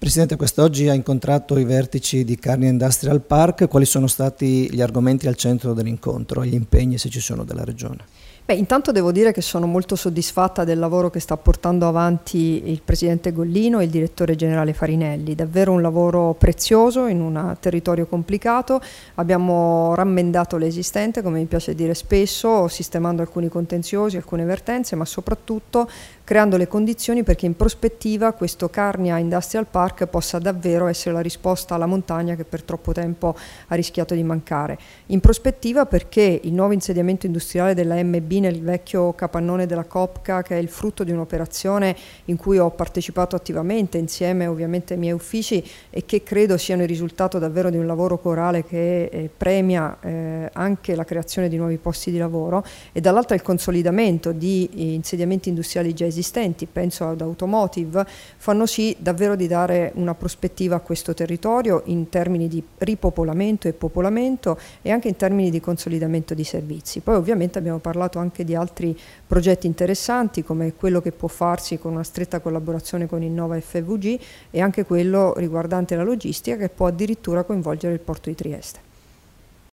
Presidente, quest'oggi ha incontrato i vertici di Carnia Industrial Park. Quali sono stati gli argomenti al centro dell'incontro e gli impegni, se ci sono, della Regione? Intanto devo dire che sono molto soddisfatta del lavoro che sta portando avanti il Presidente Gollino e il Direttore Generale Farinelli. Davvero un lavoro prezioso in un territorio complicato. Abbiamo rammendato l'esistente, come mi piace dire spesso, sistemando alcuni contenziosi, alcune vertenze, ma soprattutto creando le condizioni perché in prospettiva questo Carnia Industrial Park possa davvero essere la risposta alla montagna che per troppo tempo ha rischiato di mancare. In prospettiva perché il nuovo insediamento industriale della MB nel vecchio capannone della Copca, che è il frutto di un'operazione in cui ho partecipato attivamente insieme ovviamente ai miei uffici e che credo siano il risultato davvero di un lavoro corale che premia anche la creazione di nuovi posti di lavoro, e dall'altra il consolidamento di insediamenti industriali già esistenti, penso ad automotive, fanno sì davvero di dare una prospettiva a questo territorio in termini di ripopolamento e popolamento e anche in termini di consolidamento di servizi. Poi ovviamente abbiamo parlato anche di altri progetti interessanti, come quello che può farsi con una stretta collaborazione con Innova FVG e anche quello riguardante la logistica, che può addirittura coinvolgere il porto di Trieste.